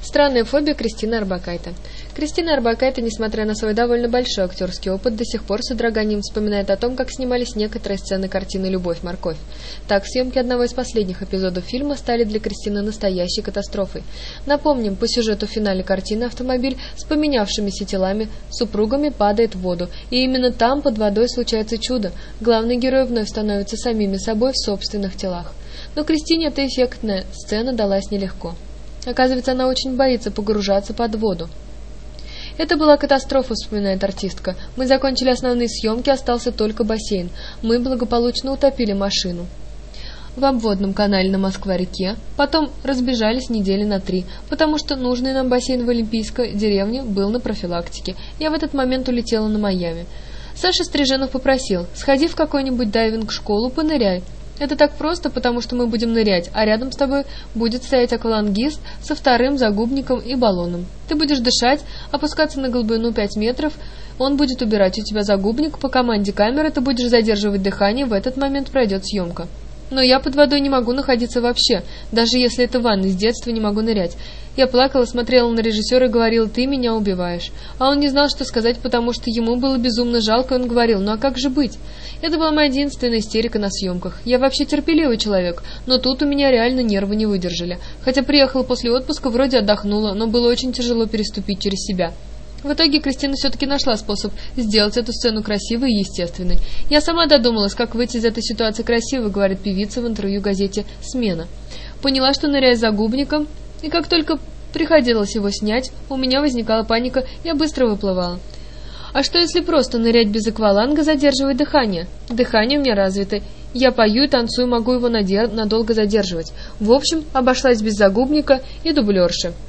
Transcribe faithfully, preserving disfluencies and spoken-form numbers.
Странная фобия Кристины Орбакайте. Кристина Орбакайте, несмотря на свой довольно большой актерский опыт, до сих пор с содроганием вспоминает о том, как снимались некоторые сцены картины «Любовь, морковь». Так, съемки одного из последних эпизодов фильма стали для Кристины настоящей катастрофой. Напомним, по сюжету в финале картины автомобиль с поменявшимися телами супругами падает в воду, и именно там под водой случается чудо. Главный герой вновь становится самими собой в собственных телах. Но Кристине эта эффектная сцена далась нелегко. Оказывается, она очень боится погружаться под воду. «Это была катастрофа», — вспоминает артистка. «Мы закончили основные съемки, остался только бассейн. Мы благополучно утопили машину в обводном канале на Москва-реке, потом разбежались недели на три, потому что нужный нам бассейн в Олимпийской деревне был на профилактике. Я в этот момент улетела на Майами. Саша Стриженов попросил: сходи в какую-нибудь дайвинг-школу, поныряй. Это так просто, потому что мы будем нырять, а рядом с тобой будет стоять аквалангист со вторым загубником и баллоном. Ты будешь дышать, опускаться на глубину пять метров, он будет убирать у тебя загубник, по команде камеры ты будешь задерживать дыхание, в этот момент пройдет съемка. Но я под водой не могу находиться вообще, даже если это ванна, с детства не могу нырять. Я плакала, смотрела на режиссера и говорила: ты меня убиваешь. А он не знал, что сказать, потому что ему было безумно жалко, и он говорил: ну а как же быть? Это была моя единственная истерика на съемках. Я вообще терпеливый человек, но тут у меня реально нервы не выдержали. Хотя приехала после отпуска, вроде отдохнула, но было очень тяжело переступить через себя. В итоге Кристина все-таки нашла способ сделать эту сцену красивой и естественной. «Я сама додумалась, как выйти из этой ситуации красиво», — говорит певица в интервью газете «Смена». «Поняла, что ныряю за губником, и как только приходилось его снять, у меня возникала паника, я быстро выплывала. А что если просто нырять без акваланга, задерживать дыхание? Дыхание у меня развито. Я пою и танцую, могу его надолго задерживать. В общем, обошлась без загубника и дублерши».